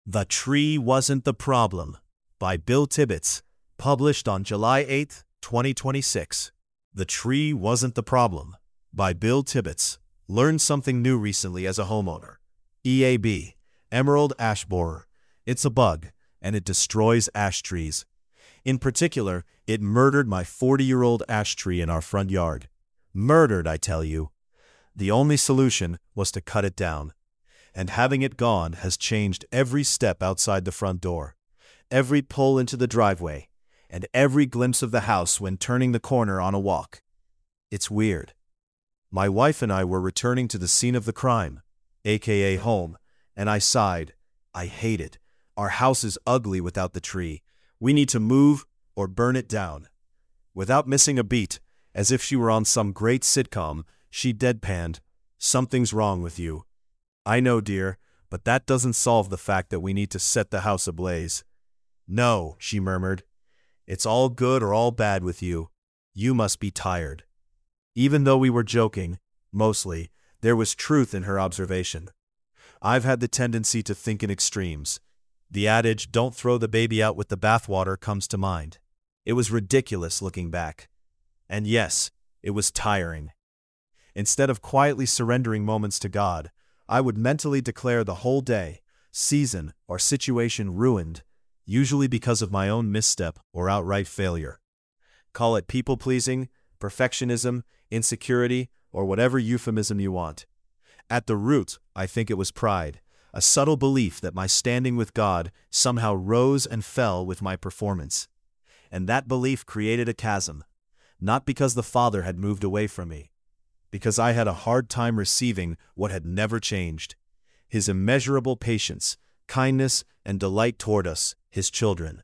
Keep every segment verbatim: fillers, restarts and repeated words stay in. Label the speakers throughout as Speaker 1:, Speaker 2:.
Speaker 1: The Tree Wasn't the Problem by Bill Tibbets, published on July eighth, twenty twenty-six. The Tree Wasn't the Problem by Bill Tibbets. Learned something new recently as a homeowner. E A B, Emerald Ash Borer. It's a bug, and it destroys ash trees. In particular, it murdered my forty-year-old ash tree in our front yard. Murdered, I tell you. The only solution was to cut it down. And having it gone has changed every step outside the front door, every pull into the driveway, and every glimpse of the house when turning the corner on a walk. It's weird. My wife and I were returning to the scene of the crime, aka home, and I sighed. I hate it. Our house is ugly without the tree. We need to move or burn it down. Without missing a beat, as if she were on some great sitcom, she deadpanned, "Something's wrong with you." "I know, dear, but that doesn't solve the fact that we need to set the house ablaze." "No," she murmured. "It's all good or all bad with you. You must be tired." Even though we were joking, mostly, there was truth in her observation. I've had the tendency to think in extremes. The adage, "don't throw the baby out with the bathwater," comes to mind. It was ridiculous looking back. And yes, it was tiring. Instead of quietly surrendering moments to God, I would mentally declare the whole day, season, or situation ruined, usually because of my own misstep or outright failure. Call it people-pleasing, perfectionism, insecurity, or whatever euphemism you want. At the root, I think it was pride, a subtle belief that my standing with God somehow rose and fell with my performance. And that belief created a chasm, not because the Father had moved away from me, because I had a hard time receiving what had never changed: His immeasurable patience, kindness, and delight toward us, His children.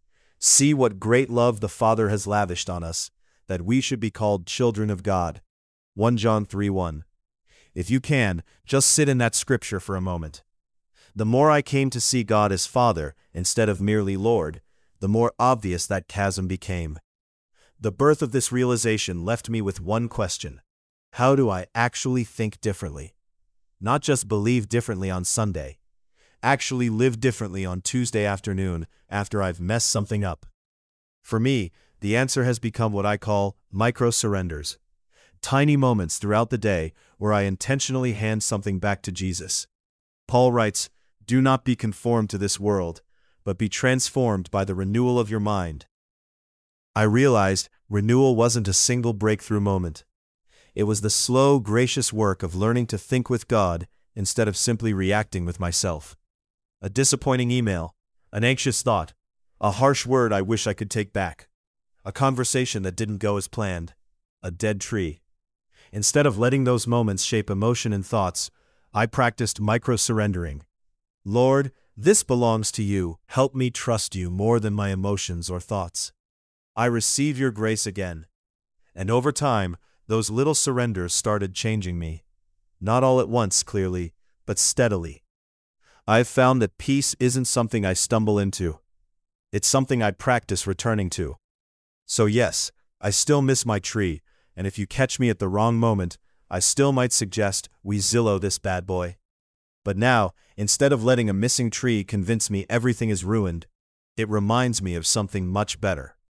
Speaker 1: See what great love the Father has lavished on us, that we should be called children of God. First John three one. If you can, just sit in that scripture for a moment. The more I came to see God as Father instead of merely Lord, the more obvious that chasm became. The birth of this realization left me with one question: how do I actually think differently? Not just believe differently on Sunday. Actually live differently on Tuesday afternoon after I've messed something up. For me, the answer has become what I call micro-surrenders. Tiny moments throughout the day where I intentionally hand something back to Jesus. Paul writes, "Do not be conformed to this world, but be transformed by the renewal of your mind." I realized renewal wasn't a single breakthrough moment. It was the slow, gracious work of learning to think with God instead of simply reacting with myself. A disappointing email, an anxious thought, a harsh word I wish I could take back, a conversation that didn't go as planned, a dead tree. Instead of letting those moments shape emotion and thoughts, I practiced micro-surrendering. "Lord, this belongs to you. Help me trust you more than my emotions or thoughts. I receive your grace again." And over time, those little surrenders started changing me. Not all at once, clearly, but steadily. I've found that peace isn't something I stumble into. It's something I practice returning to. So yes, I still miss my tree, and if you catch me at the wrong moment, I still might suggest we Zillow this bad boy. But now, instead of letting a missing tree convince me everything is ruined, it reminds me of something much better.